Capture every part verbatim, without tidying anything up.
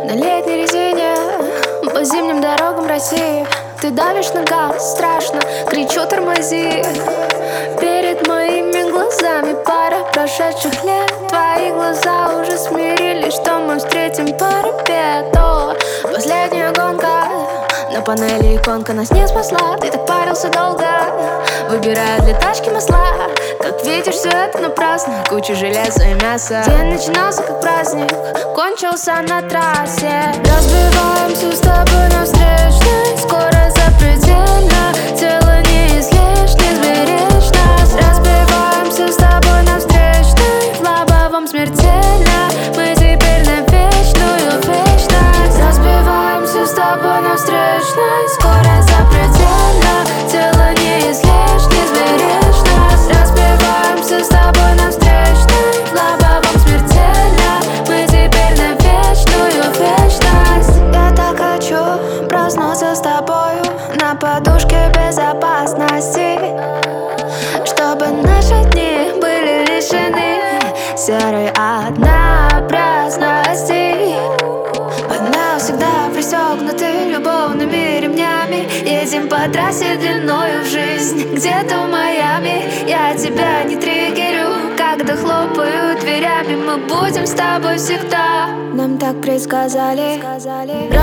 На летней резине по зимним дорогам России. Ты давишь на газ, страшно, кричу тормози. Перед моими глазами пара прошедших лет. Твои глаза уже смирились, что мы встретим парапет. О, последняя гонка, на панели иконка нас не спасла. Ты так парился долго, выбирая для тачки масла. Как видишь, все это напрасно, куча железа и мяса. День начинался как праздник, кончился на трассе. Разбиваемся с тобой на встречной, скоро запредельно, тело не излишне, сберечь нас. Разбиваемся с тобой на встречной, в лобовом смертельно, мы теперь на вечную вечность. Разбиваемся с тобой на встречной, скоро запредельно, тело не излишне, сберечь нас. Разбиваемся с тобой на встречной, в лобовом смертельно, мы теперь на вечную вечность. Я так хочу проснуться с тобою на подушке безопасности, чтобы наши дни были лишены серой однообразности. Мы навсегда пристегнуты любовными ремнями, едем по трассе длиною в жизнь, где-то в Майами. Я тебя не триггерю, когда хлопаю дверями. Мы будем с тобой всегда, нам так предсказали.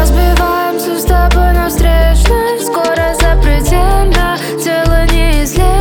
Разбиваемся с тобой на встречной, скоро запредельно, тело не излечит.